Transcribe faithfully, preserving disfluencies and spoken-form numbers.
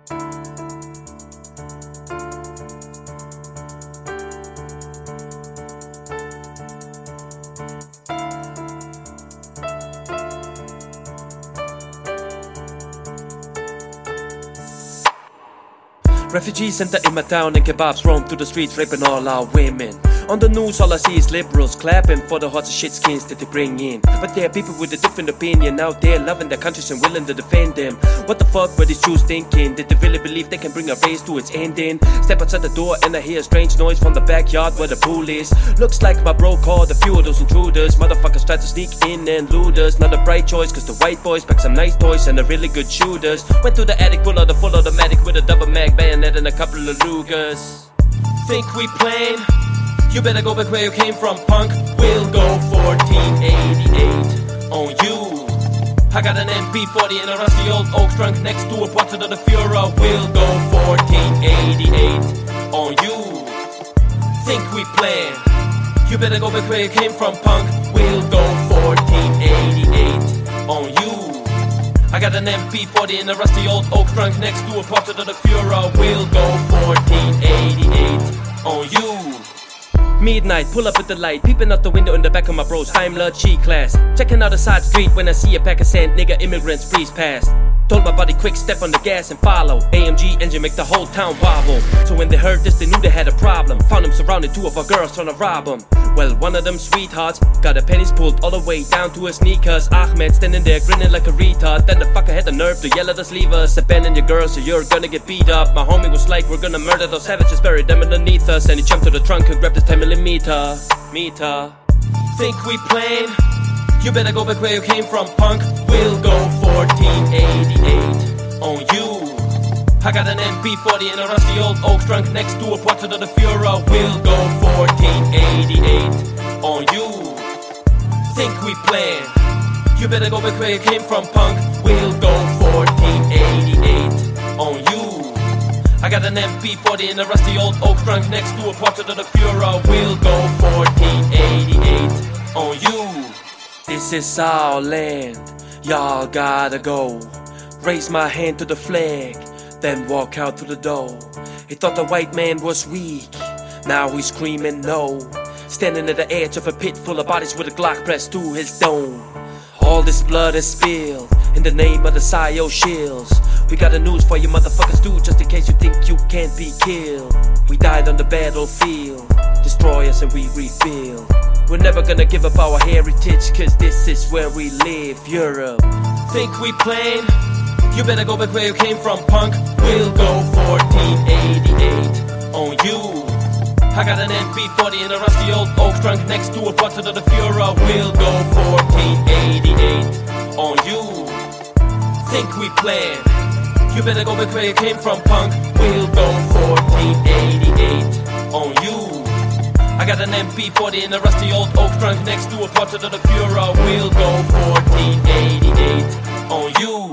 Refugee center in my town and kebabs roam through the streets raping all our women. On the news all I see is liberals clapping for the hot shit skins that they bring in. But there are people with a different opinion out there loving their countries and willing to defend them. What the fuck were these Jews thinking? Did they really believe they can bring a race to its ending? Step outside the door and I hear a strange noise from the backyard where the pool is. Looks like my bro called a few of those intruders. Motherfuckers tried to sneak in and loot us. Not a bright choice cause the white boys pack some nice toys and are really good shooters. Went to the attic, pulled out the full automatic with a double mag bayonet and a couple of Lugers. Think we playing? You better go back where you came from, punk. We'll go fourteen eighty-eight on you. I got an M P forty in a rusty old oak trunk next to a portrait of the Fuhrer. We'll go fourteen eighty-eight on you. Think we playing? You better go back where you came from, punk. We'll go fourteen eighty-eight on you. I got an M P forty in a rusty old oak trunk next to a portrait of the Fuhrer. We'll go fourteen eighty-eight on you. Midnight, pull up with the light, peeping out the window in the back of my bro's Daimler G-Class. Checking out the side street when I see a pack of sand nigga immigrants breeze past. Told my body quick step on the gas and follow. A M G engine make the whole town wobble. So when they heard this they knew they had a problem. Found them surrounded, two of our girls trying to rob them. Well, one of them sweethearts got her panties pulled all the way down to her sneakers. Ahmed standing there grinning like a retard. Then the fucker had the nerve to yell at us, leave us, abandon your girls or you're gonna get beat up. My homie was like, we're gonna murder those savages, bury them underneath us. And he jumped to the trunk and grabbed his ten millimeter meter. Think we playing? You better go back where you came from, punk. We'll go fourteen eighty-eight on you. I got an M P forty in a rusty old oak trunk next to a portrait of the Fuhrer. We'll go fourteen eighty-eight on you. Think we playing? You better go back where you came from, punk. We'll go fourteen eighty-eight on you. I got an M P forty in a rusty old oak trunk next to a portrait of the Fuhrer. We'll go fourteen eighty-eight on you. This is our land, y'all gotta go. Raise my hand to the flag, then walk out through the door. He thought the white man was weak, now he's screaming no. Standing at the edge of a pit full of bodies with a Glock pressed to his dome. All this blood is spilled in the name of the S I O shills. We got the news for you motherfuckers too, just in case you think you can't be killed. We died on the battlefield, destroy us and we rebuild. We're never gonna give up our heritage, cause this is where we live, Europe. Think we playing? You better go back where you came from, punk. We'll go fourteen eighty-eight on you. I got an M P forty in a rusty old oak trunk next to a portrait of the Fuhrer. We'll go fourteen eighty-eight on you. Think we playing? You better go back where you came from, punk. We'll go fourteen eighty-eight on you. I got an M P forty in a rusty old oak trunk next to a portrait of the Fuhrer. We'll go fourteen eighty-eight on you.